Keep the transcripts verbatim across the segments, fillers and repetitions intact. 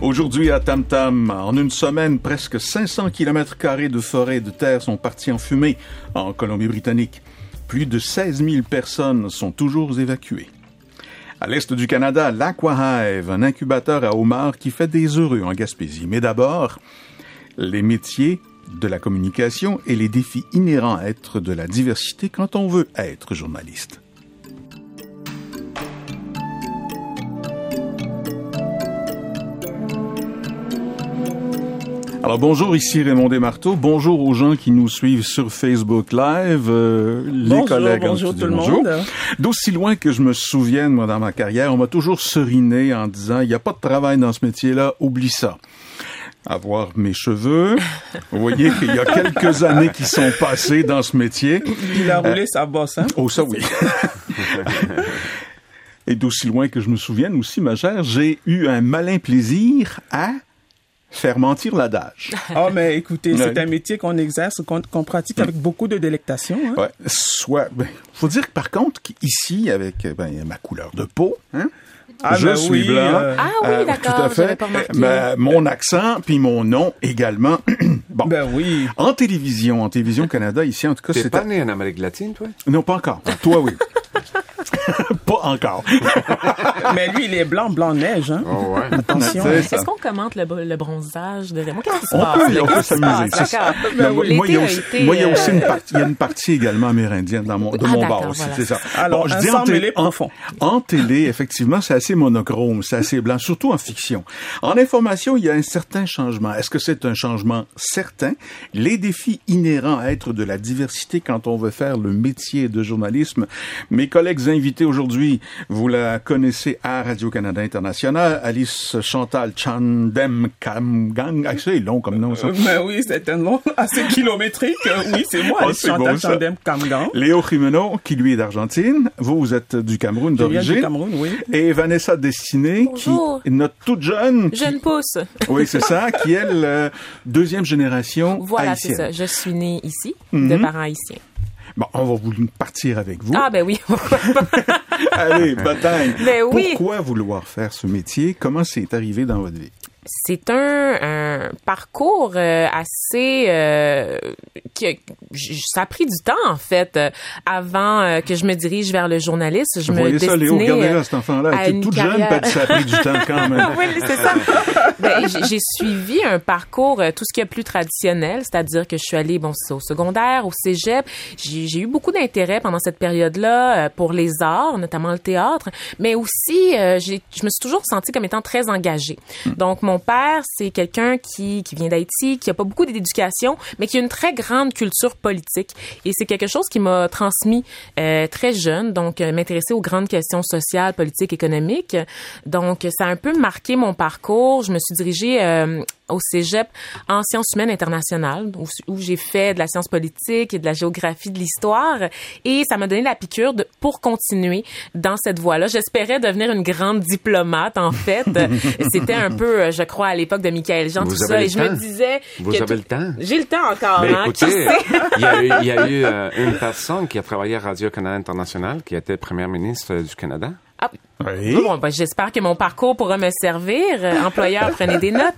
Aujourd'hui à Tam Tam, en une semaine, presque cinq cents kilomètres carrés de forêt et de terre sont partis en fumée en Colombie-Britannique. Plus de seize mille personnes sont toujours évacuées. À l'est du Canada, l'Aquahive, un incubateur à homards qui fait des heureux en Gaspésie. Mais d'abord, les métiers de la communication et les défis inhérents à être de la diversité quand on veut être journaliste. Alors bonjour, ici Raymond Desmarteaux. Bonjour aux gens qui nous suivent sur Facebook Live, euh, les bonjour, collègues. Bonjour tout le bonjour. monde. D'aussi loin que je me souvienne, moi, dans ma carrière, on m'a toujours seriné en disant, il n'y a pas de travail dans ce métier-là, oublie ça. Avoir mes cheveux. Vous voyez qu'il y a quelques années qui sont passées dans ce métier. Il a roulé euh, sa bosse, hein? Oh, ça oui. Et d'aussi loin que je me souvienne aussi, ma chère, j'ai eu un malin plaisir à faire mentir l'adage. Ah, oh, mais écoutez, c'est ouais. un métier qu'on exerce, qu'on, qu'on pratique avec beaucoup de délectation. Hein? Ouais, soit, ben, faut dire que par contre, ici, avec ben, ma couleur de peau, hein, ah, je ben suis oui, blanc. Euh... Ah oui, euh, d'accord, tout à fait. Pas ben, mon accent, puis mon nom également. Bon. Ben oui. En télévision, en télévision Canada, ici, en tout cas, T'es c'est... pas né en Amérique latine, toi? Non, pas encore. Toi, oui. Pas encore. Mais lui, il est blanc, blanc neige, hein? Oh ouais. Attention. Est-ce qu'on commente le, le bronzage de Raymond? Qu'est-ce qui se on passe? Peut, on peut s'amuser. D'accord. Ben, moi, il y a aussi, été, moi, il y a aussi euh... une partie, il y a une partie également amérindienne dans mon, de ah, mon bar aussi, voilà. c'est ça. Alors, bon, je dis en télé, en, fond. en télé, effectivement, c'est assez monochrome, c'est assez blanc, surtout en fiction. En information, il y a un certain changement. Est-ce que c'est un changement certain? Les défis inhérents à être de la diversité quand on veut faire le métier de journalisme. Mes collègues invités aujourd'hui, vous la connaissez à Radio-Canada International, Alice Chantal Chandem-Kamgang. Ah, c'est long comme nom, ça. Euh, ben oui, c'est un nom assez kilométrique. Oui, c'est moi, Alice oh, Chantal bon, Chandem-Kamgang. Léo Jimeno, qui lui est d'Argentine. Vous, vous êtes du Cameroun d'origine. Je viens du Cameroun, oui. Et Vanessa Destiné, bonjour. Qui est notre toute jeune. Jeune qui... pousse. Oui, c'est ça, qui est la deuxième génération voilà, haïtienne. Voilà, c'est ça. Je suis née ici, mm-hmm. de parents haïtiens. Bon, on va vous partir avec vous. Ah, ben oui. Allez, bataille. Ben oui. Pourquoi vouloir faire ce métier? Comment c'est arrivé dans votre vie? C'est un, un parcours euh, assez... Euh, qui, ça a pris du temps, en fait, euh, avant euh, que je me dirige vers le journalisme. Je Vous me voyez ça, Léo? Regardez là, cet enfant-là. Elle était toute carrière. jeune, puis ça a pris du temps quand même. Oui, c'est ça. Ben, j'ai, j'ai suivi un parcours, euh, tout ce qui est plus traditionnel, c'est-à-dire que je suis allée, bon, c'est au secondaire, au cégep. J'ai, j'ai eu beaucoup d'intérêt pendant cette période-là euh, pour les arts, notamment le théâtre, mais aussi, euh, j'ai, je me suis toujours sentie comme étant très engagée. Mm. Donc, mon père, c'est quelqu'un qui, qui vient d'Haïti, qui a pas beaucoup d'éducation, mais qui a une très grande culture politique. Et c'est quelque chose qui m'a transmis euh, très jeune, donc euh, m'intéresser aux grandes questions sociales, politiques, économiques. Donc, ça a un peu marqué mon parcours. Je me suis dirigée euh, au cégep en sciences humaines internationales, où, où j'ai fait de la science politique et de la géographie de l'histoire. Et ça m'a donné la piqûre de, pour continuer dans cette voie-là. J'espérais devenir une grande diplomate, en fait. C'était un peu, je crois, à l'époque de Michaël Jean, vous tout ça. Et je temps. me disais... Vous que avez le temps. J'ai le temps encore, Mais hein. Écoutez, il y a eu, il y a eu euh, une personne qui a travaillé à Radio-Canada International, qui était première ministre du Canada. Ah. Oui. Bon, ben, j'espère que mon parcours pourra me servir. Euh, employeur, prenez des notes.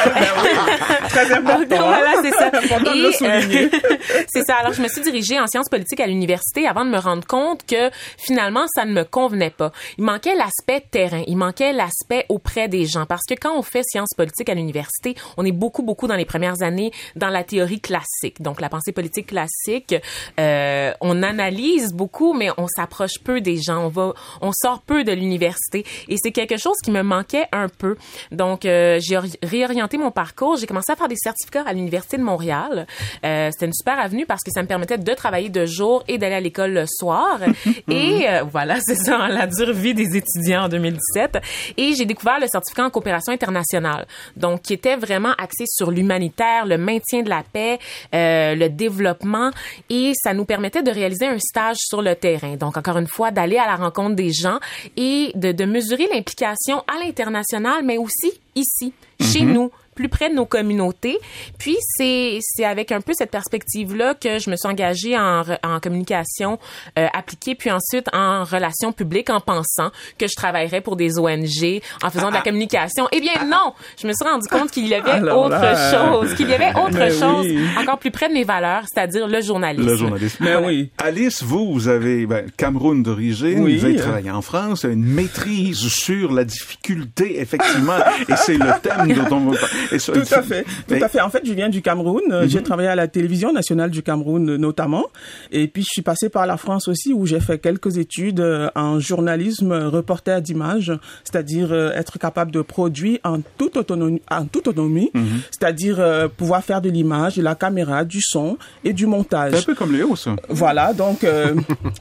Très important. Donc, voilà, c'est ça. Important Et, de le souligner. Euh, c'est ça. Alors, je me suis dirigée en sciences politiques à l'université avant de me rendre compte que finalement, ça ne me convenait pas. Il manquait l'aspect terrain. Il manquait l'aspect auprès des gens. Parce que quand on fait sciences politiques à l'université, on est beaucoup, beaucoup dans les premières années dans la théorie classique. Donc, la pensée politique classique. Euh, on analyse beaucoup, mais on s'approche peu des gens. On va, on sort peu de l'université. Et c'est quelque chose qui me manquait un peu. Donc, euh, j'ai réorienté mon parcours. J'ai commencé à faire des certificats à l'Université de Montréal. Euh, c'était une super avenue parce que ça me permettait de travailler de jour et d'aller à l'école le soir. Et euh, voilà, c'est ça, la dure vie des étudiants en deux mille dix-sept. Et j'ai découvert le certificat en coopération internationale. Donc, qui était vraiment axé sur l'humanitaire, le maintien de la paix, euh, le développement. Et ça nous permettait de réaliser un stage sur le terrain. Donc, encore une fois, d'aller à la rencontre des gens et de, de mesurer l'implication à l'international, mais aussi ici, mm-hmm. chez nous, plus près de nos communautés. Puis, c'est, c'est avec un peu cette perspective-là que je me suis engagée en, en communication euh, appliquée, puis ensuite en relations publiques, en pensant que je travaillerais pour des O N G, en faisant ah, de la communication. Eh bien, non! Je me suis rendu compte qu'il y avait Alors autre là, chose, qu'il y avait autre mais chose, oui. encore plus près de mes valeurs, c'est-à-dire le journalisme. Le journalisme. Mais voilà. oui. Alice, vous, vous avez ben, Cameroun d'origine, oui. vous avez travaillé en France, une maîtrise sur la difficulté, effectivement, et c'est le thème dont on va parler. Et ça, tout à fait, tout mais... à fait. En fait, je viens du Cameroun. Mm-hmm. J'ai travaillé à la télévision nationale du Cameroun notamment. Et puis, je suis passé par la France aussi où j'ai fait quelques études en journalisme reporter d'image, c'est-à-dire être capable de produire en toute autonomie, en toute autonomie mm-hmm. c'est-à-dire euh, pouvoir faire de l'image, de la caméra, du son et du montage. C'est un peu comme Léo, ça. Voilà, donc... Euh,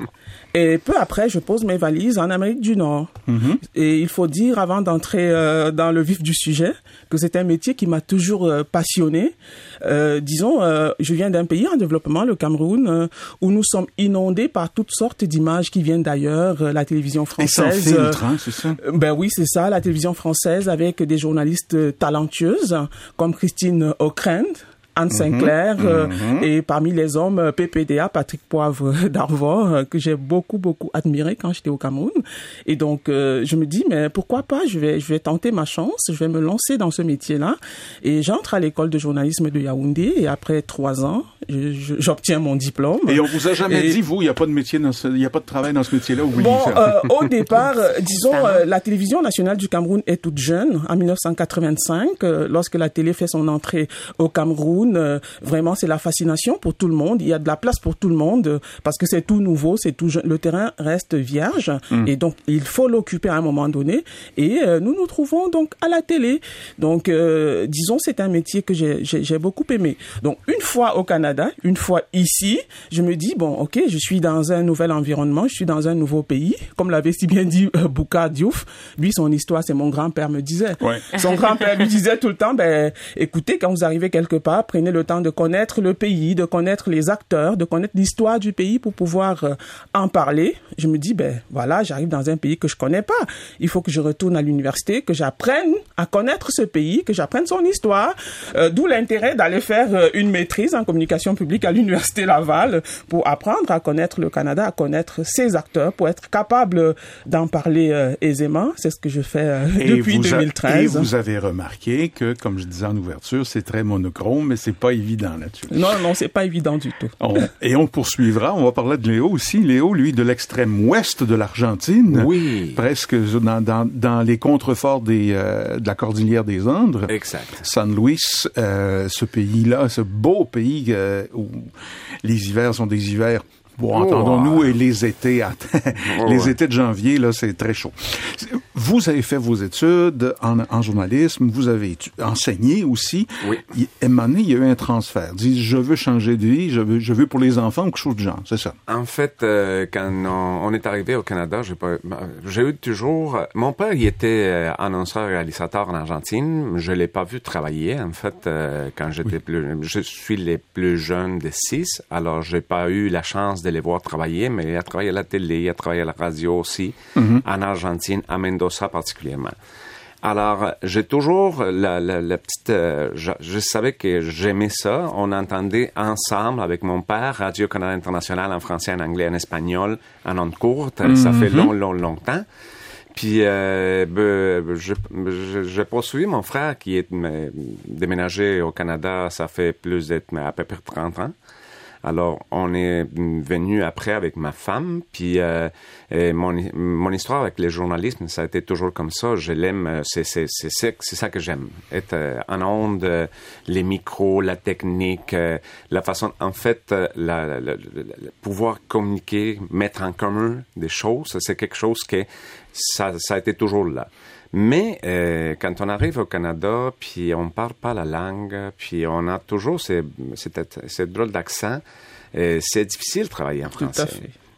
Et peu après, je pose mes valises en Amérique du Nord. Mm-hmm. Et il faut dire, avant d'entrer euh, dans le vif du sujet, que c'est un métier qui m'a toujours euh, passionné. Euh, disons, euh, je viens d'un pays en développement, le Cameroun, euh, où nous sommes inondés par toutes sortes d'images qui viennent d'ailleurs. Euh, la télévision française. Et sans filtre, hein, c'est ça? Euh, ben oui, c'est ça. La télévision française avec des journalistes talentueuses comme Christine Ockrent, Anne Sinclair, mmh, euh, mmh. et parmi les hommes, P P D A, Patrick Poivre d'Arvor, euh, que j'ai beaucoup, beaucoup admiré quand j'étais au Cameroun. Et donc, euh, je me dis, mais pourquoi pas, je vais, je vais tenter ma chance, je vais me lancer dans ce métier-là. Et j'entre à l'école de journalisme de Yaoundé, et après trois ans, je, je, j'obtiens mon diplôme. Et on vous a jamais et... dit, vous, il n'y a pas de métier dans ce, il n'y a pas de travail dans ce métier-là, où vous bon, euh, au départ, disons, euh, la télévision nationale du Cameroun est toute jeune, en dix-neuf cent quatre-vingt-cinq, euh, lorsque la télé fait son entrée au Cameroun. Euh, vraiment, c'est la fascination pour tout le monde. Il y a de la place pour tout le monde euh, parce que c'est tout nouveau, c'est tout jeune. Le terrain reste vierge mmh. et donc il faut l'occuper à un moment donné. Et euh, nous nous trouvons donc à la télé. Donc, euh, disons, c'est un métier que j'ai, j'ai, j'ai beaucoup aimé. Donc, une fois au Canada, une fois ici, je me dis, bon, ok, je suis dans un nouvel environnement, je suis dans un nouveau pays. Comme l'avait si bien dit euh, Bouka Diouf, lui, son histoire, c'est mon grand-père me disait. Ouais. Son grand-père lui disait tout le temps, ben, écoutez, quand vous arrivez quelque part, prenez le temps de connaître le pays, de connaître les acteurs, de connaître l'histoire du pays pour pouvoir euh, en parler. Je me dis, ben voilà, j'arrive dans un pays que je connais pas. Il faut que je retourne à l'université, que j'apprenne à connaître ce pays, que j'apprenne son histoire. Euh, d'où l'intérêt d'aller faire euh, une maîtrise en communication publique à l'université Laval pour apprendre à connaître le Canada, à connaître ses acteurs, pour être capable d'en parler euh, aisément. C'est ce que je fais euh, depuis deux mille treize. A... Et vous avez remarqué que, comme je disais en ouverture, c'est très monochrome, mais c'est pas évident là-dessus. Non, non, c'est pas évident du tout. On, et on poursuivra, on va parler de Léo aussi. Léo, lui, de l'extrême ouest de l'Argentine. Oui. Presque dans, dans, dans les contreforts des, euh, de la cordillère des Andes. Exact. San Luis, euh, ce pays-là, ce beau pays euh, où les hivers sont des hivers... Bon, entendons-nous, oh. et les étés, oh, les ouais. étés de janvier, là, c'est très chaud. Vous avez fait vos études en, en journalisme, vous avez enseigné aussi. Oui. Il, à un moment donné, il y a eu un transfert. Dit, je veux changer de vie, je veux, je veux pour les enfants ou quelque chose de genre, c'est ça? En fait, euh, quand on, on est arrivé au Canada, j'ai pas, j'ai eu toujours, mon père, il était annonceur réalisateur en Argentine. Je l'ai pas vu travailler, en fait, euh, quand j'étais oui. plus, je suis les plus jeunes des six, alors j'ai pas eu la chance de les voir travailler, mais il a travaillé à la télé, il a travaillé à la radio aussi, mm-hmm. en Argentine, à Mendoza particulièrement. Alors, j'ai toujours la, la, la petite... Euh, je, je savais que j'aimais ça. On entendait ensemble avec mon père Radio-Canada International en français, en anglais, en espagnol, en ondes courtes. Mm-hmm. Ça fait long, long, longtemps. Puis, euh, ben, je, je, j'ai poursuivi mon frère qui est mais, déménagé au Canada, ça fait plus d'être à peu près trente ans. Alors, on est venu après avec ma femme, puis euh, et mon, mon histoire avec le journalisme, ça a été toujours comme ça. Je l'aime, c'est, c'est, c'est, c'est, c'est ça que j'aime. Être euh, en ondes, euh, les micros, la technique, euh, la façon, en fait, euh, la, la, la, la, pouvoir communiquer, mettre en commun des choses, c'est quelque chose que ça, ça a été toujours là. Mais euh, quand on arrive au Canada, puis on parle pas la langue, puis on a toujours ces, cette, cette drôle d'accent, euh, c'est difficile de travailler en français. Tout à fait.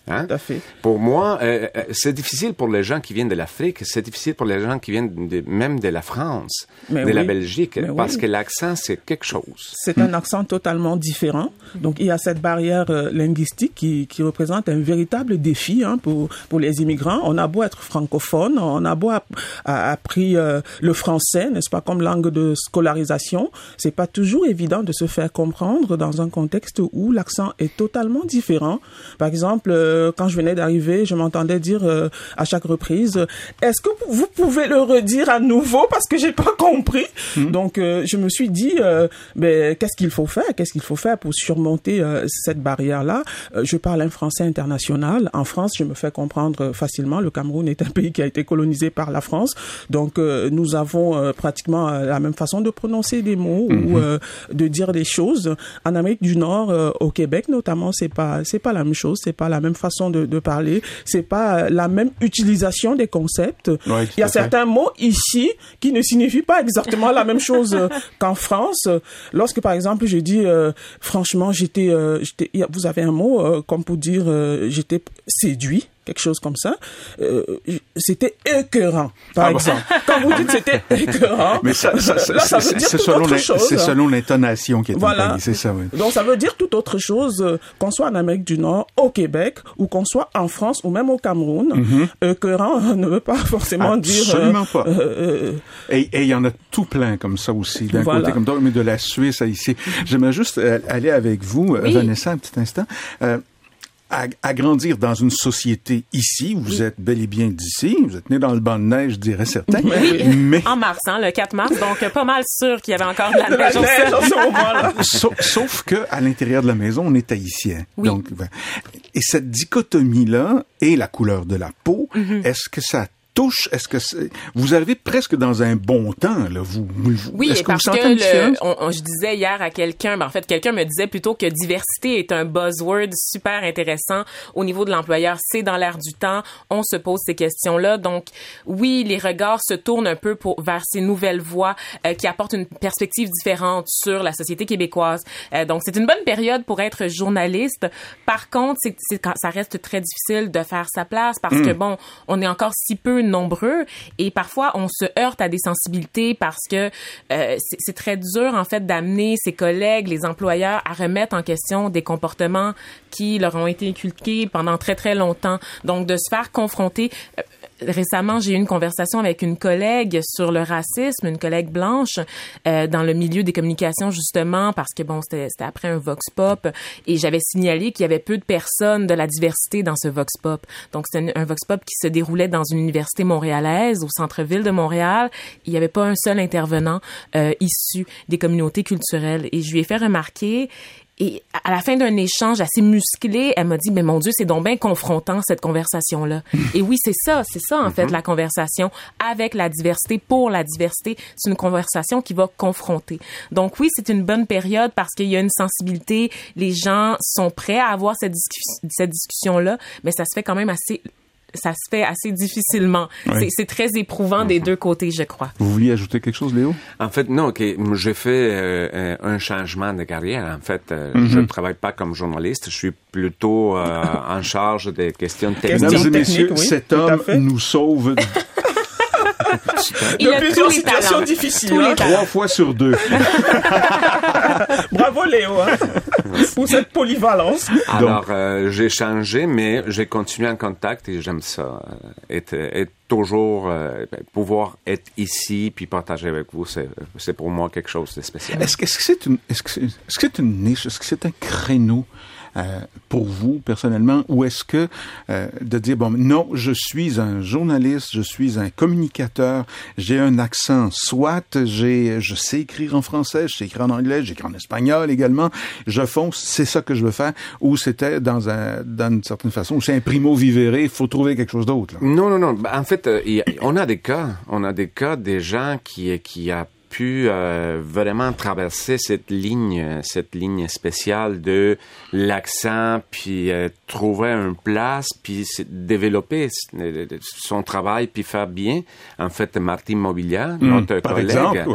Hein? Tout à fait. Pour moi, euh, c'est difficile pour les gens qui viennent de l'Afrique, c'est difficile pour les gens qui viennent de, même de la France, Mais de oui. la Belgique, Mais parce oui. que l'accent, c'est quelque chose. C'est un accent totalement différent. Donc, il y a cette barrière euh, linguistique qui, qui représente un véritable défi hein, pour, pour les immigrants. On a beau être francophone, on a beau a, a appris euh, le français, n'est-ce pas, comme langue de scolarisation. C'est pas toujours évident de se faire comprendre dans un contexte où l'accent est totalement différent. Par exemple, euh, quand je venais d'arriver, je m'entendais dire euh, à chaque reprise, est-ce que vous pouvez le redire à nouveau parce que j'ai pas compris. Mmh. Donc euh, je me suis dit, euh, ben qu'est-ce qu'il faut faire, qu'est-ce qu'il faut faire pour surmonter euh, cette barrière-là. Euh, je parle un français international. En France, je me fais comprendre facilement. Le Cameroun est un pays qui a été colonisé par la France, donc euh, nous avons euh, pratiquement euh, la même façon de prononcer des mots mmh. ou euh, de dire des choses. En Amérique du Nord, euh, au Québec notamment, c'est pas c'est pas la même chose, c'est pas la même façon de, de parler, c'est pas la même utilisation des concepts. Ouais, il y a certains mots ici qui ne signifient pas exactement la même chose qu'en France. Lorsque par exemple je dis euh, franchement j'étais, euh, j'étais, vous avez un mot euh, comme pour dire euh, j'étais séduit, quelque chose comme ça, euh, c'était écœurant, par ah exemple. Bon. Quand vous dites c'était écœurant, mais ça, ça, ça, là, ça veut dire tout autre chose. C'est selon l'intonation qui est voilà. employée, c'est ça, oui. Donc, ça veut dire tout autre chose, euh, qu'on soit en Amérique du Nord, au Québec, ou qu'on soit en France, ou même au Cameroun. Mm-hmm. Écœurant ne veut pas forcément Absolument dire... Absolument euh, pas. Euh, et il y en a tout plein comme ça aussi, d'un voilà. côté comme d'autre, mais de la Suisse à ici. J'aimerais juste aller avec vous, oui. Vanessa, un petit instant. Euh, À, à grandir dans une société ici, vous oui. êtes bel et bien d'ici, vous êtes né dans le banc de neige, je dirais certains. Oui, mais... en mars, hein, le quatre mars, donc pas mal sûr qu'il y avait encore de la neige, neige en ce moment-là. Sauf, sauf que à l'intérieur de la maison, on est haïtien. Oui. Donc, et cette dichotomie-là et la couleur de la peau, mm-hmm. est-ce que ça touche, est-ce que c'est... vous arrivez presque dans un bon temps, là, vous, vous oui, est-ce que parce vous sentez que une le, différence? on, on, je disais hier à quelqu'un, ben en fait, quelqu'un me disait plutôt que diversité est un buzzword super intéressant au niveau de l'employeur. C'est dans l'air du temps. On se pose ces questions-là. Donc, oui, les regards se tournent un peu pour, vers ces nouvelles voix euh, qui apportent une perspective différente sur la société québécoise. Euh, donc, c'est une bonne période pour être journaliste. Par contre, c'est, c'est, ça reste très difficile de faire sa place parce mmh. que, bon, on est encore si peu nombreux et parfois on se heurte à des sensibilités parce que euh, c'est, c'est très dur en fait d'amener ses collègues, les employeurs à remettre en question des comportements qui leur ont été inculqués pendant très très longtemps. Donc de se faire confronter. Euh, Récemment, j'ai eu une conversation avec une collègue sur le racisme, une collègue blanche, euh, dans le milieu des communications, justement, parce que, bon, c'était, c'était après un vox pop, et j'avais signalé qu'il y avait peu de personnes de la diversité dans ce vox pop. Donc, c'était un, un vox pop qui se déroulait dans une université montréalaise, au centre-ville de Montréal. Il n'y avait pas un seul intervenant euh, issu des communautés culturelles. Et je lui ai fait remarquer... Et à la fin d'un échange assez musclé, elle m'a dit, mais mon Dieu, c'est donc bien confrontant, cette conversation-là. Et oui, c'est ça, c'est ça, en fait, la conversation avec la diversité, pour la diversité. C'est une conversation qui va confronter. Donc oui, c'est une bonne période parce qu'il y a une sensibilité. Les gens sont prêts à avoir cette, discu- cette discussion-là, mais ça se fait quand même assez... ça se fait assez difficilement. Oui. C'est, c'est très éprouvant mm-hmm. des deux côtés, je crois. Vous vouliez ajouter quelque chose, Léo? En fait, non. Okay. J'ai fait euh, un changement de carrière. En fait, euh, mm-hmm. je ne travaille pas comme journaliste. Je suis plutôt euh, en charge des questions techniques. Mesdames et messieurs, oui, cet homme nous sauve... Il de plusieurs situations difficiles. Hein? Trois fois sur deux. Bravo Léo hein, pour cette polyvalence. Alors, euh, j'ai changé, mais j'ai continué en contact et j'aime ça. Être, être toujours, euh, pouvoir être ici puis partager avec vous, c'est, c'est pour moi quelque chose de spécial. Est-ce que, est-ce que c'est une, est-ce que c'est, est-ce que c'est une niche, est-ce que c'est un créneau Euh, pour vous, personnellement, ou est-ce que euh, de dire, bon, non, je suis un journaliste, je suis un communicateur, j'ai un accent, soit j'ai, je sais écrire en français, je sais écrire en anglais, j'écris en espagnol également, je fonce, c'est ça que je veux faire, ou c'était dans un, dans une certaine façon, c'est un primo vivere, il faut trouver quelque chose d'autre, là. Non, non, non. En fait, euh, y a, on a des cas, on a des cas des gens qui, qui a pu euh, vraiment traverser cette ligne, cette ligne spéciale de l'accent, puis euh, trouver une place, puis développer son travail, puis faire bien. En fait, Martin Mobilia, mmh, notre par collègue, exemple, oui.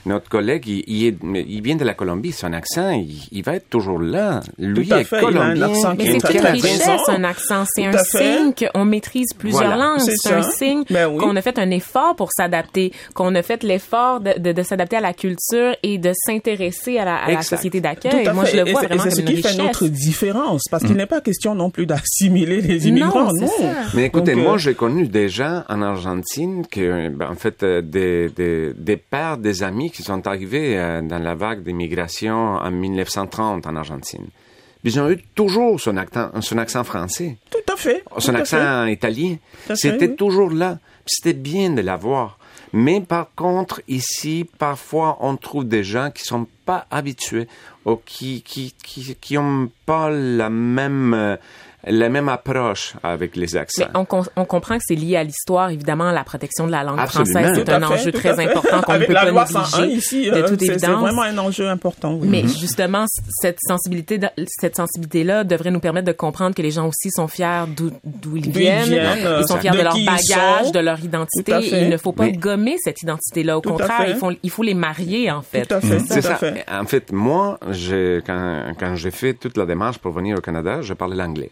Notre collègue, il, il, est, il vient de la Colombie, son accent, il, il va être toujours là. Lui tout à est fait, colombien. il a un accent mais c'est une richesse, un accent. C'est un signe qu'on maîtrise plusieurs voilà. langues. C'est, c'est ça. un signe ben oui. qu'on a fait un effort pour s'adapter, qu'on a fait l'effort de, de, de s'adapter à la culture et de s'intéresser à la, à la société d'accueil. Moi, je le vois et vraiment c'est, comme et c'est une ce qui richesse. fait notre différence, parce qu'il mmh. n'est pas question non plus d'assimiler les immigrants, non. non. Mais écoutez, Donc, moi, euh... j'ai connu des gens en Argentine, que, ben, en fait, euh, des, des, des pères, des amis qui sont arrivés euh, dans la vague d'immigration en dix-neuf cent trente en Argentine. Ils ont eu toujours son accent, son accent français. Tout à fait. Son tout accent fait. italien. Tout C'était fait, oui. toujours là. C'était bien de l'avoir. Mais par contre, ici, parfois, on trouve des gens qui sont pas habitués ou qui, qui, qui, qui ont pas la même, euh, la même approche avec les accents. Mais on, com- on comprend que c'est lié à l'histoire, évidemment, la protection de la langue Absolument. française. C'est Tout un à fait, enjeu tout très à fait. important qu'on avec ne peut la pas loi négliger. cent un ici, de euh, toute c'est, évidence. c'est vraiment un enjeu important. Oui. Mais justement, cette sensibilité, cette sensibilité-là devrait nous permettre de comprendre que les gens aussi sont fiers d'où, d'où ils D'où viennent. Ils, viennent, ils sont fiers de, de leur qui bagage, sont. de leur identité. Et il ne faut pas Mais... gommer cette identité-là. Au Tout contraire, il faut, il faut les marier, en fait. Tout à fait. C'est tout ça. À fait. En fait, moi, j'ai, quand, quand j'ai fait toute la démarche pour venir au Canada, je parlais l'anglais.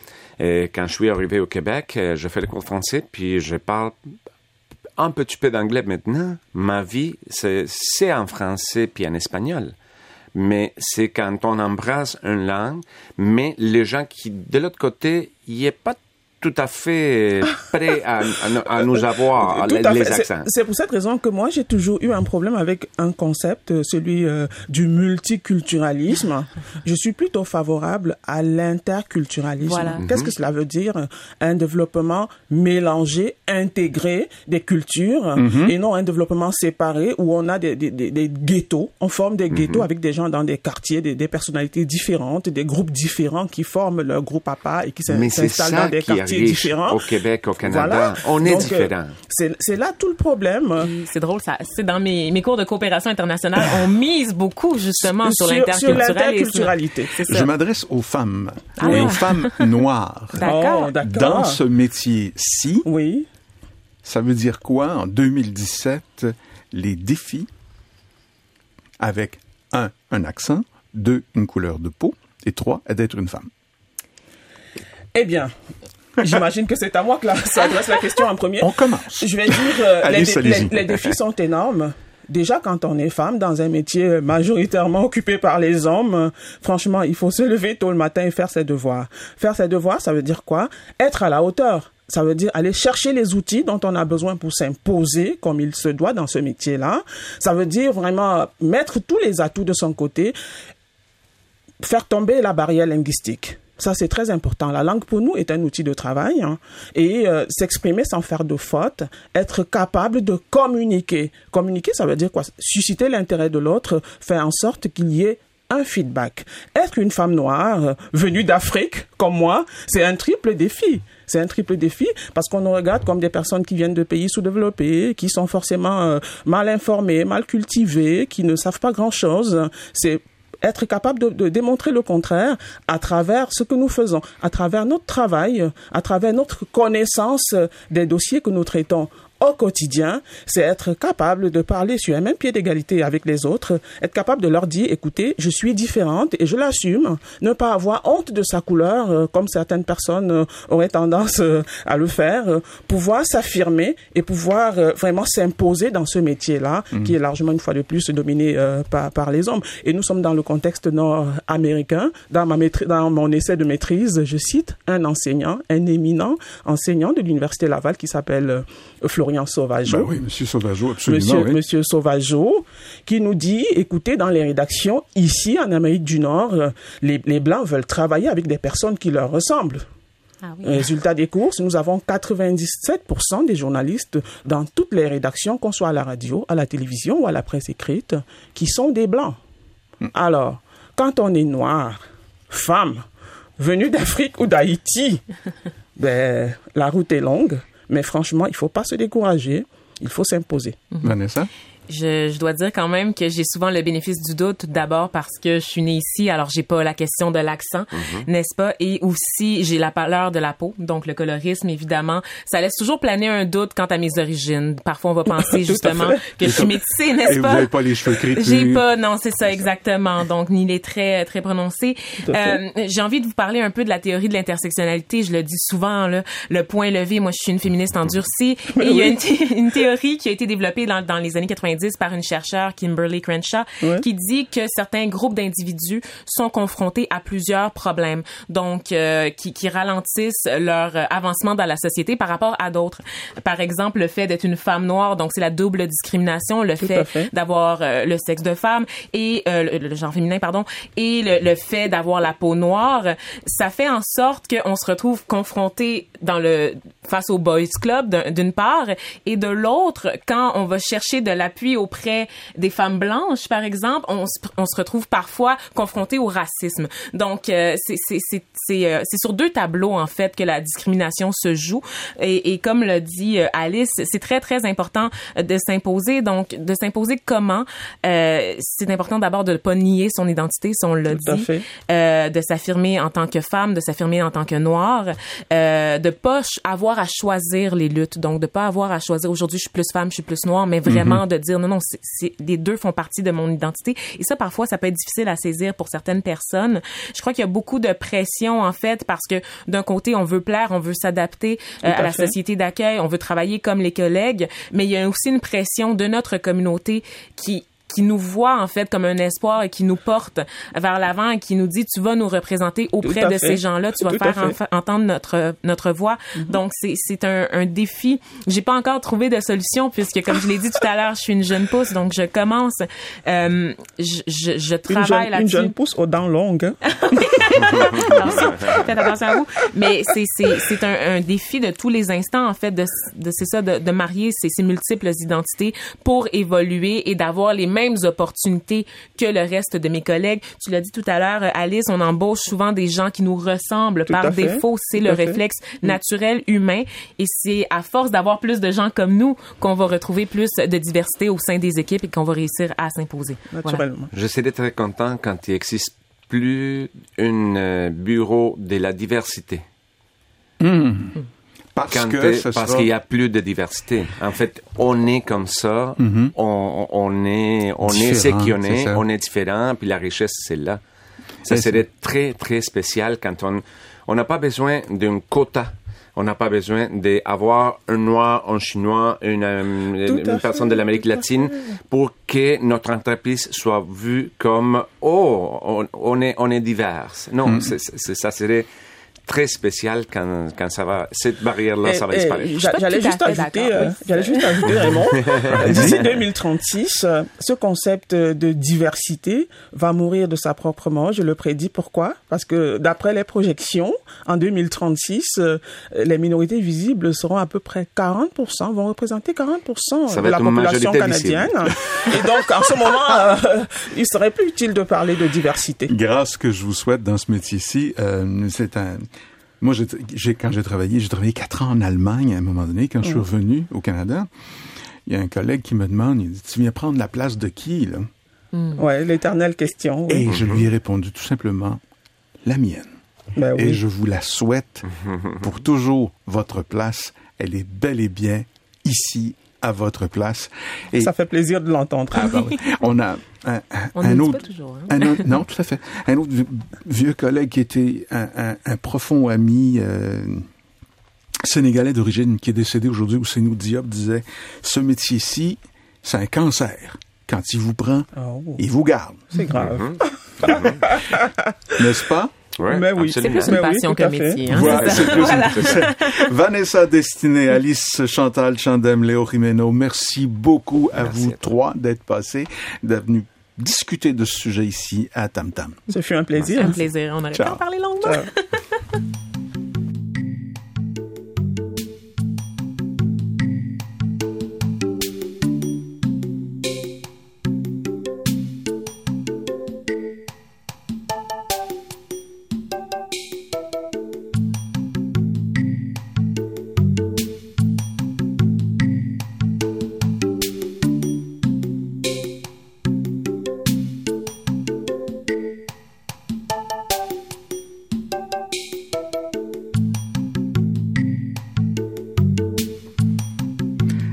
Et quand je suis arrivé au Québec, je fais le cours de français, puis je parle un petit peu d'anglais maintenant. Ma vie, c'est, c'est en français puis en espagnol. Mais c'est quand on embrasse une langue, mais les gens qui, de l'autre côté, il n'y a pas tout à fait prêt à, à, à nous avoir tout les, à les fait. accents. C'est, c'est pour cette raison que moi, j'ai toujours eu un problème avec un concept, celui euh, du multiculturalisme. Je suis plutôt favorable à l'interculturalisme. Voilà. Qu'est-ce que cela veut dire? Un développement mélangé, intégré des cultures, mm-hmm. et non un développement séparé où on a des, des, des, des ghettos. On forme des ghettos mm-hmm. avec des gens dans des quartiers, des, des personnalités différentes, des groupes différents qui forment leur groupe à part et qui s'installent dans des quartiers différents. Au Québec, au Canada, voilà. on est Donc, différents. C'est, c'est là tout le problème. C'est drôle, ça. C'est dans mes, mes cours de coopération internationale, on mise beaucoup justement sur, sur, l'interculturalisme. sur l'interculturalité. C'est ça. Je m'adresse aux femmes, Ah. et aux femmes noires. D'accord. Oh, d'accord. Dans ce métier-ci, oui. ça veut dire quoi en deux mille dix-sept, les défis avec un, un accent, deux, une couleur de peau, et trois, d'être une femme? Eh bien, j'imagine que c'est à moi que là, s'adresse la question en premier. On commence. Je vais dire, euh, Allez, les, les, les défis sont énormes. Déjà, quand on est femme dans un métier majoritairement occupé par les hommes, euh, franchement, il faut se lever tôt le matin et faire ses devoirs. Faire ses devoirs, ça veut dire quoi? Être à la hauteur. Ça veut dire aller chercher les outils dont on a besoin pour s'imposer comme il se doit dans ce métier-là. Ça veut dire vraiment mettre tous les atouts de son côté, faire tomber la barrière linguistique. Ça, c'est très important. La langue, pour nous, est un outil de travail, hein, et euh, s'exprimer sans faire de faute, être capable de communiquer. Communiquer, ça veut dire quoi? Susciter l'intérêt de l'autre, faire en sorte qu'il y ait un feedback. Être une femme noire euh, venue d'Afrique, comme moi, c'est un triple défi. C'est un triple défi parce qu'on nous regarde comme des personnes qui viennent de pays sous-développés, qui sont forcément euh, mal informées, mal cultivées, qui ne savent pas grand-chose. C'est être capable de, de démontrer le contraire à travers ce que nous faisons, à travers notre travail, à travers notre connaissance des dossiers que nous traitons au quotidien, c'est être capable de parler sur un même pied d'égalité avec les autres, être capable de leur dire, écoutez, je suis différente et je l'assume, ne pas avoir honte de sa couleur, euh, comme certaines personnes euh, auraient tendance euh, à le faire, euh, pouvoir s'affirmer et pouvoir euh, vraiment s'imposer dans ce métier-là, mmh. qui est largement, une fois de plus, dominé euh, par, par les hommes. Et nous sommes dans le contexte nord-américain. Dans, ma maîtrise, dans mon essai de maîtrise, je cite un enseignant, un éminent enseignant de l'Université Laval qui s'appelle euh, Florian Sauvageau. Ben oui, Monsieur Sauvageau, absolument. Monsieur, oui. Monsieur Sauvageau, qui nous dit, écoutez, dans les rédactions, ici, en Amérique du Nord, les, les Blancs veulent travailler avec des personnes qui leur ressemblent. Ah oui. Résultat des courses, nous avons quatre-vingt-dix-sept pour cent des journalistes dans toutes les rédactions, qu'on soit à la radio, à la télévision ou à la presse écrite, qui sont des Blancs. Hmm. Alors, quand on est noir, femme, venu d'Afrique ou d'Haïti, ben, la route est longue. Mais franchement, il ne faut pas se décourager. Il faut s'imposer. Vanessa? Je, je dois dire quand même que j'ai souvent le bénéfice du doute, d'abord parce que je suis née ici, alors j'ai pas la question de l'accent, mm-hmm. n'est-ce pas? Et aussi, j'ai la pâleur de la peau, donc le colorisme, évidemment. Ça laisse toujours planer un doute quant à mes origines. Parfois, on va penser justement que je suis métissée, n'est-ce Et pas? vous n'avez pas les cheveux crépus. J'ai pas, non, c'est ça, exactement. Donc, ni les traits très prononcés. Euh, j'ai envie de vous parler un peu de la théorie de l'intersectionnalité. Je le dis souvent, là, le point levé. Moi, je suis une féministe endurcie. Et il y a une, thé- une théorie qui a été développée dans, dans les années quatre-vingt-dix par une chercheure, Kimberly Crenshaw, ouais. qui dit que certains groupes d'individus sont confrontés à plusieurs problèmes, donc euh, qui, qui ralentissent leur avancement dans la société par rapport à d'autres. Par exemple, le fait d'être une femme noire, donc c'est la double discrimination, le fait, fait d'avoir euh, le sexe de femme et euh, le, le genre féminin, pardon, et le, le fait d'avoir la peau noire, ça fait en sorte qu'on se retrouve confronté dans le face au boys club d'une part, et de l'autre, quand on va chercher de l'appui auprès des femmes blanches, par exemple, on se, on se retrouve parfois confronté au racisme. Donc, euh, c'est, c'est, c'est, c'est, euh, c'est sur deux tableaux, en fait, que la discrimination se joue. Et, et comme l'a dit euh, Alice, c'est très, très important de s'imposer. Donc, de s'imposer comment? Euh, c'est important d'abord de ne pas nier son identité, si on l'a Tout dit, euh, de s'affirmer en tant que femme, de s'affirmer en tant que noire, euh, de pas avoir à choisir les luttes. Donc, de pas avoir à choisir aujourd'hui, je suis plus femme, je suis plus noire, mais vraiment mm-hmm. de dire non, non, c'est, c'est, les deux font partie de mon identité. Et ça, parfois, ça peut être difficile à saisir pour certaines personnes. Je crois qu'il y a beaucoup de pression, en fait, parce que d'un côté, on veut plaire, on veut s'adapter euh, à, à la fait. société d'accueil, on veut travailler comme les collègues, mais il y a aussi une pression de notre communauté qui qui nous voit en fait comme un espoir et qui nous porte vers l'avant et qui nous dit tu vas nous représenter auprès de fait. ces gens-là, tu vas Tout faire en, entendre notre notre voix. Mm-hmm. Donc c'est c'est un, un défi. J'ai pas encore trouvé de solution puisque comme je l'ai dit tout à l'heure, je suis une jeune pousse, donc je commence. Euh, je, je je travaille une jeune, là-dessus. Une jeune pousse aux dents longues. Hein? attention, faites attention à vous. Mais c'est c'est c'est un, un défi de tous les instants en fait de de c'est ça de, de marier ces, ces multiples identités pour évoluer et d'avoir les mêmes mêmes opportunités que le reste de mes collègues. Tu l'as dit tout à l'heure, Alice, on embauche souvent des gens qui nous ressemblent tout par défaut. C'est tout le réflexe fait. naturel humain et c'est à force d'avoir plus de gens comme nous qu'on va retrouver plus de diversité au sein des équipes et qu'on va réussir à s'imposer. Naturellement. Voilà. Je serais très content quand il existe plus un bureau de la diversité. Mmh. Mmh. Parce Quand que ce parce sera... qu'il y a plus de diversité. En fait, on est comme ça, mm-hmm. on, on est on différent, est ce qu'on est, on est différent, puis la richesse c'est là. Ça c'est serait ça. très très spécial quand on on n'a pas besoin d'un quota. On n'a pas besoin d'avoir un noir, un chinois, une, une, une personne de l'Amérique latine pour que notre entreprise soit vue comme oh on, on est on est divers. Non, mm. c'est, c'est, ça serait très spécial quand, quand ça va, cette barrière-là, et, ça va disparaître. J'allais juste ajouter, euh, j'allais juste ajouter, Raymond, d'ici deux mille trente-six, euh, ce concept de diversité va mourir de sa propre mort, je le prédis. Pourquoi? Parce que d'après les projections, en deux mille trente-six, euh, les minorités visibles seront à peu près quarante pour cent, vont représenter quarante pour cent de la population canadienne. Et donc, en ce moment, euh, il serait plus utile de parler de diversité. Grâce que je vous souhaite dans ce métier-ci, euh, c'est un... Moi, j'ai, j'ai, quand j'ai travaillé, j'ai travaillé quatre ans en Allemagne à un moment donné. Quand je suis revenu au Canada, il y a un collègue qui me demande, il dit, tu viens prendre la place de qui, là? Mm. Ouais, l'éternelle question. Oui. Et je lui ai répondu tout simplement, la mienne. Ben oui. Et je vous la souhaite pour toujours. Votre place, elle est bel et bien ici, à votre place. Et ça fait plaisir de l'entendre. Ah, ben oui. On a un, un, On un ne autre, dit pas toujours, hein? un autre, non, tout à fait. Un autre vieux collègue qui était un, un, un profond ami euh, sénégalais d'origine qui est décédé aujourd'hui, Ousseynou Diop, disait « Ce métier-ci, c'est un cancer. Quand il vous prend, oh. il vous garde. » C'est grave. N'est-ce pas? Ouais, mais oui, c'est plus une mais passion oui, qu'un métier. Hein, voilà, c'est c'est plus voilà. une... Vanessa Destinée, Alice Chantal Chandem, Léo Rimeno, merci beaucoup à merci vous à trois d'être passés, d'être venus discuter de ce sujet ici à Tam Tam. Ça fut un plaisir. Un plaisir. On aurait pu en parler longuement.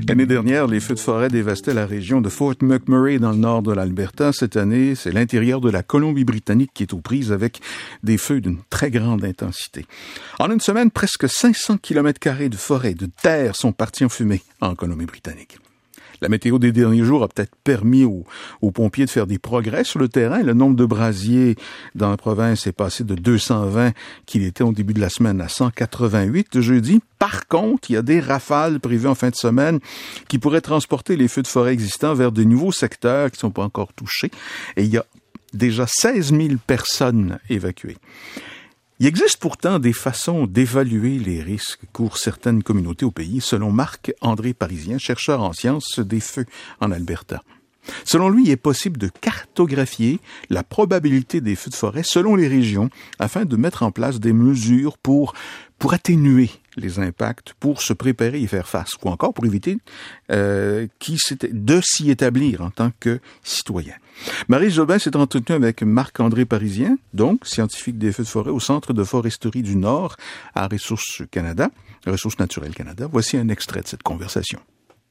L'année dernière, les feux de forêt dévastaient la région de Fort McMurray dans le nord de l'Alberta. Cette année, c'est l'intérieur de la Colombie-Britannique qui est aux prises avec des feux d'une très grande intensité. En une semaine, presque cinq cents kilomètres carrés de forêt, de terre sont partis en fumée en Colombie-Britannique. La météo des derniers jours a peut-être permis aux, aux pompiers de faire des progrès sur le terrain. Le nombre de brasiers dans la province est passé de deux cent vingt qu'il était au début de la semaine à cent quatre-vingt-huit jeudi. Par contre, il y a des rafales prévues en fin de semaine qui pourraient transporter les feux de forêt existants vers de nouveaux secteurs qui ne sont pas encore touchés. Et il y a déjà seize mille personnes évacuées. Il existe pourtant des façons d'évaluer les risques que courent certaines communautés au pays, selon Marc-André Parisien, chercheur en sciences des feux en Alberta. Selon lui, il est possible de cartographier la probabilité des feux de forêt selon les régions afin de mettre en place des mesures pour, pour atténuer les impacts, pour se préparer et faire face, ou encore pour éviter euh, qui de s'y établir en tant que citoyen. Maryse Jobin s'est entretenue avec Marc-André Parisien, donc scientifique des feux de forêt au Centre de foresterie du Nord à Ressources Canada, Ressources naturelles Canada. Voici un extrait de cette conversation.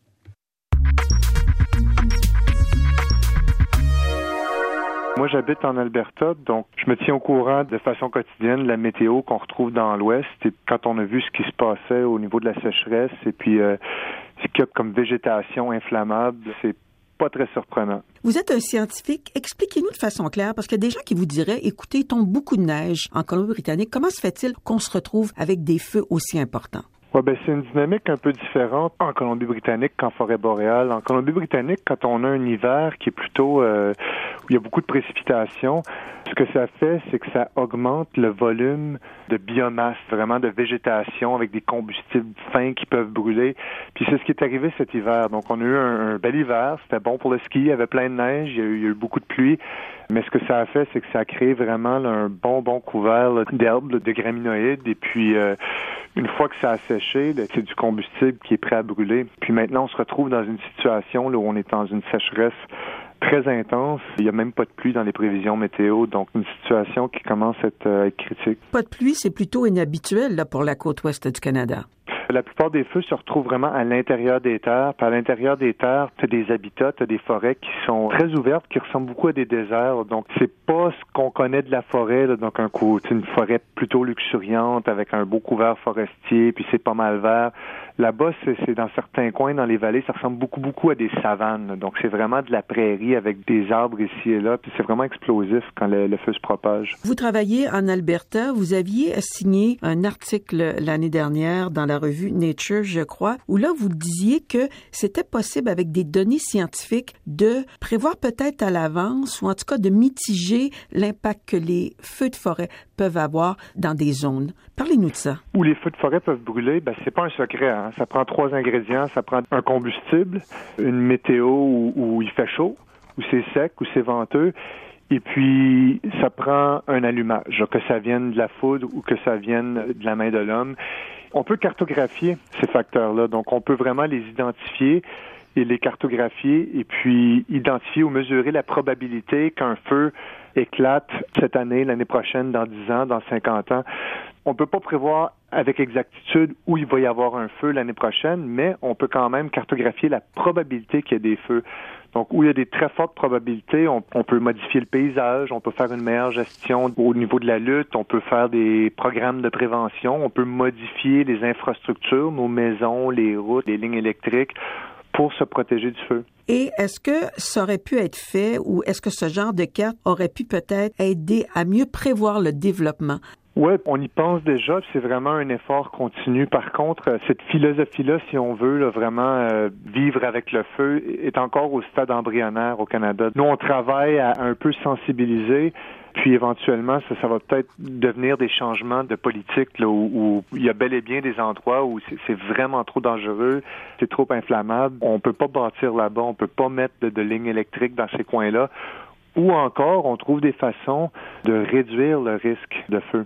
Moi, j'habite en Alberta, donc je me tiens au courant de façon quotidienne de la météo qu'on retrouve dans l'Ouest. Et quand on a vu ce qui se passait au niveau de la sécheresse et puis euh, ce qu'il y a comme végétation inflammable, c'est pas très surprenant. Vous êtes un scientifique. Expliquez-nous de façon claire, parce qu'il y a des gens qui vous diraient, écoutez, il tombe beaucoup de neige en Colombie-Britannique. Comment se fait-il qu'on se retrouve avec des feux aussi importants? Ouais, ben, c'est une dynamique un peu différente en Colombie-Britannique qu'en forêt boréale. En Colombie-Britannique, quand on a un hiver qui est plutôt euh, où il y a beaucoup de précipitations, ce que ça fait, c'est que ça augmente le volume de biomasse, vraiment de végétation avec des combustibles fins qui peuvent brûler. Puis c'est ce qui est arrivé cet hiver. Donc on a eu un, un bel hiver, c'était bon pour le ski, il y avait plein de neige, il y a eu, il y a eu beaucoup de pluie. Mais ce que ça a fait, c'est que ça a créé vraiment là, un bon, bon couvert là, d'herbes, là, de graminaoïdes. Et puis, euh, une fois que ça a séché, là, c'est du combustible qui est prêt à brûler. Puis maintenant, on se retrouve dans une situation là, où on est dans une sécheresse très intense. Il n'y a même pas de pluie dans les prévisions météo, donc une situation qui commence à être, euh, être critique. Pas de pluie, c'est plutôt inhabituel là, pour la côte ouest du Canada. La plupart des feux se retrouvent vraiment à l'intérieur des terres. Puis à l'intérieur des terres, tu as des habitats, tu as des forêts qui sont très ouvertes, qui ressemblent beaucoup à des déserts. Donc, c'est pas ce qu'on connaît de la forêt, là. Donc un coup, une forêt plutôt luxuriante avec un beau couvert forestier, puis c'est pas mal vert. Là-bas, c'est, c'est dans certains coins, dans les vallées, ça ressemble beaucoup, beaucoup à des savanes. Donc, c'est vraiment de la prairie avec des arbres ici et là. Puis c'est vraiment explosif quand le, le feu se propage. Vous travaillez en Alberta. Vous aviez signé un article l'année dernière dans la revue Nature, je crois, où là, vous disiez que c'était possible, avec des données scientifiques, de prévoir peut-être à l'avance, ou en tout cas de mitiger l'impact que les feux de forêt peuvent avoir dans des zones. Parlez-nous de ça. Où les feux de forêt peuvent brûler, ben c'est pas un secret, hein. Ça prend trois ingrédients. Ça prend un combustible, une météo où, où il fait chaud, où c'est sec, où c'est venteux. Et puis, ça prend un allumage, que ça vienne de la foudre ou que ça vienne de la main de l'homme. On peut cartographier ces facteurs-là, donc on peut vraiment les identifier et les cartographier et puis identifier ou mesurer la probabilité qu'un feu éclate cette année, l'année prochaine, dans dix ans, dans cinquante ans. On ne peut pas prévoir avec exactitude où il va y avoir un feu l'année prochaine, mais on peut quand même cartographier la probabilité qu'il y ait des feux. Donc, où il y a des très fortes probabilités, on, on peut modifier le paysage, on peut faire une meilleure gestion au niveau de la lutte, on peut faire des programmes de prévention, on peut modifier les infrastructures, nos maisons, les routes, les lignes électriques, pour se protéger du feu. Et est-ce que ça aurait pu être fait, ou est-ce que ce genre de carte aurait pu peut-être aider à mieux prévoir le développement? Oui, on y pense déjà, c'est vraiment un effort continu. Par contre, cette philosophie-là, si on veut là, vraiment euh, vivre avec le feu, est encore au stade embryonnaire au Canada. Nous, on travaille à un peu sensibiliser, puis éventuellement, ça, ça va peut-être devenir des changements de politique là, où, où il y a bel et bien des endroits où c'est, c'est vraiment trop dangereux, c'est trop inflammable. On peut pas bâtir là-bas, on peut pas mettre de, de lignes électriques dans ces coins-là. Ou encore, on trouve des façons de réduire le risque de feu.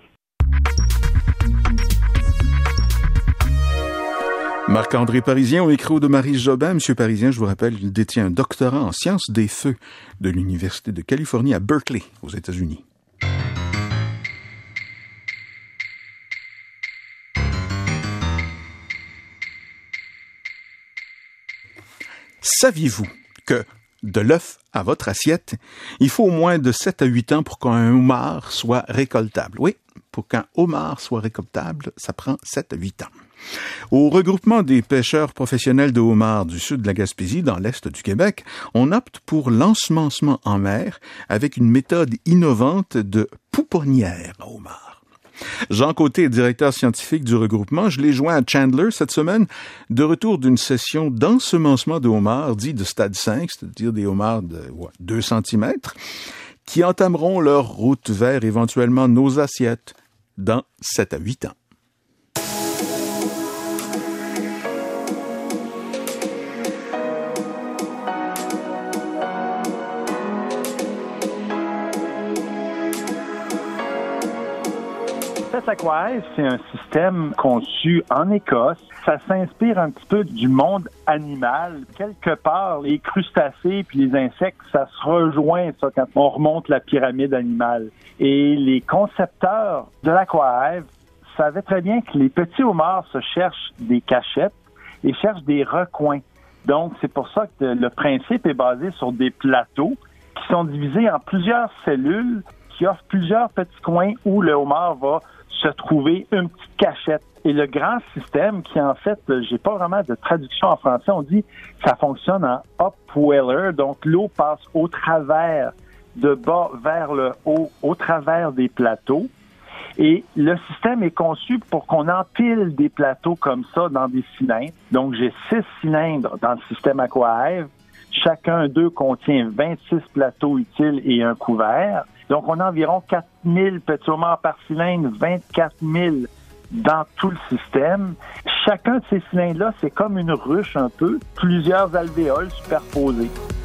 Marc-André Parisien au micro de Maryse Jobin. Monsieur Parisien, je vous rappelle, il détient un doctorat en sciences des feux de l'Université de Californie à Berkeley, aux États-Unis. Saviez-vous que de l'œuf à votre assiette, il faut au moins de sept à huit ans pour qu'un homard soit récoltable? Oui, pour qu'un homard soit récoltable, ça prend sept à huit ans. Au regroupement des pêcheurs professionnels de homards du sud de la Gaspésie, dans l'est du Québec, on opte pour l'ensemencement en mer avec une méthode innovante de pouponnière à homards. Jean Côté est directeur scientifique du regroupement. Je l'ai joint à Chandler cette semaine, de retour d'une session d'ensemencement de homards, dit de stade cinq, c'est-à-dire des homards de ouais, deux centimètres, qui entameront leur route vers éventuellement nos assiettes dans sept à huit ans. Aquahive, c'est un système conçu en Écosse. Ça s'inspire un petit peu du monde animal. Quelque part, les crustacés puis les insectes, ça se rejoint ça quand on remonte la pyramide animale. Et les concepteurs de l'Aquahive savaient très bien que les petits homards se cherchent des cachettes et cherchent des recoins. Donc, c'est pour ça que le principe est basé sur des plateaux qui sont divisés en plusieurs cellules qui offrent plusieurs petits coins où le homard va se trouver une petite cachette. Et le grand système qui, en fait, j'ai pas vraiment de traduction en français, on dit que ça fonctionne en upweller, donc l'eau passe au travers, de bas vers le haut, au travers des plateaux. Et le système est conçu pour qu'on empile des plateaux comme ça dans des cylindres. Donc, j'ai six cylindres dans le système Aquahive. Chacun d'eux contient vingt-six plateaux utiles et un couvert. Donc, on a environ quatre mille petits homards par cylindre, vingt-quatre mille dans tout le système. Chacun de ces cylindres-là, c'est comme une ruche un peu, plusieurs alvéoles superposés.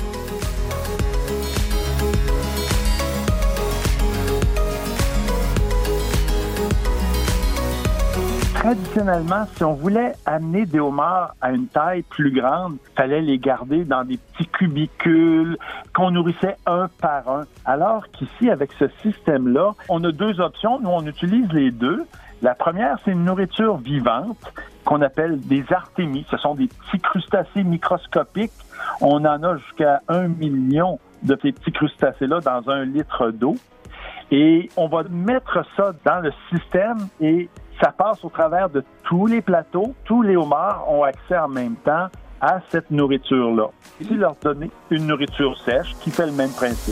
Traditionnellement, si on voulait amener des homards à une taille plus grande, il fallait les garder dans des petits cubicules qu'on nourrissait un par un. Alors qu'ici, avec ce système-là, on a deux options. Nous, on utilise les deux. La première, c'est une nourriture vivante qu'on appelle des artémies. Ce sont des petits crustacés microscopiques. On en a jusqu'à un million de ces petits crustacés-là dans un litre d'eau. Et on va mettre ça dans le système et ça passe au travers de tous les plateaux. Tous les homards ont accès en même temps à cette nourriture-là. Ici, leur donner une nourriture sèche qui fait le même principe.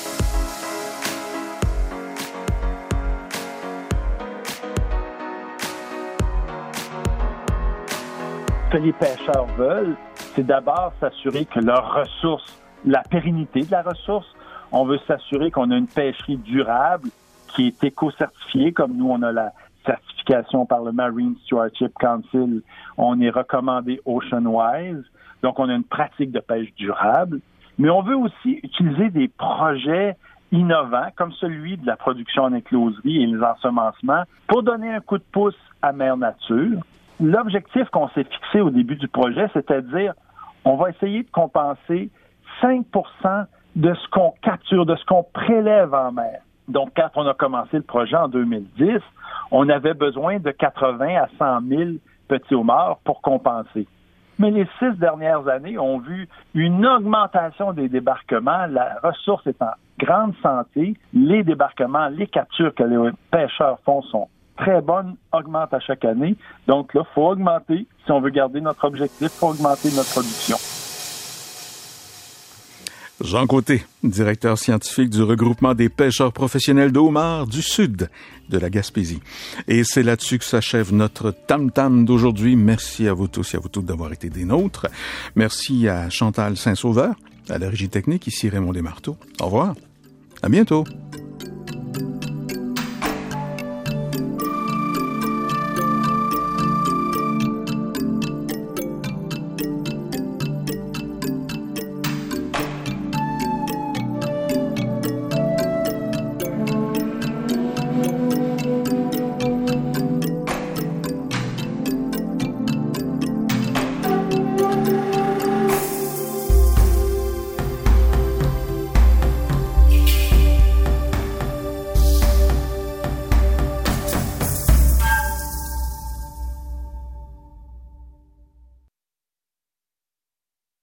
Ce que les pêcheurs veulent, c'est d'abord s'assurer que leur ressource, la pérennité de la ressource, on veut s'assurer qu'on a une pêcherie durable qui est éco-certifiée, comme nous, on a la certification par le Marine Stewardship Council. On est recommandé OceanWise. Donc, on a une pratique de pêche durable. Mais on veut aussi utiliser des projets innovants, comme celui de la production en écloserie et les ensemencements, pour donner un coup de pouce à Mère Nature. L'objectif qu'on s'est fixé au début du projet, c'était de dire, on va essayer de compenser cinq pour cent de ce qu'on capture, de ce qu'on prélève en mer. Donc, quand on a commencé le projet en deux mille dix, on avait besoin de quatre-vingts à cent mille petits homards pour compenser. Mais les six dernières années ont vu une augmentation des débarquements. La ressource est en grande santé. Les débarquements, les captures que les pêcheurs font sont très bonnes, augmentent à chaque année. Donc là, il faut augmenter. Si on veut garder notre objectif, il faut augmenter notre production. Jean Côté, directeur scientifique du regroupement des pêcheurs professionnels de homards du sud de la Gaspésie. Et c'est là-dessus que s'achève notre tam-tam d'aujourd'hui. Merci à vous tous et à vous toutes d'avoir été des nôtres. Merci à Chantal Saint-Sauveur, à la régie technique, ici Raymond Desmarteaux. Au revoir. À bientôt.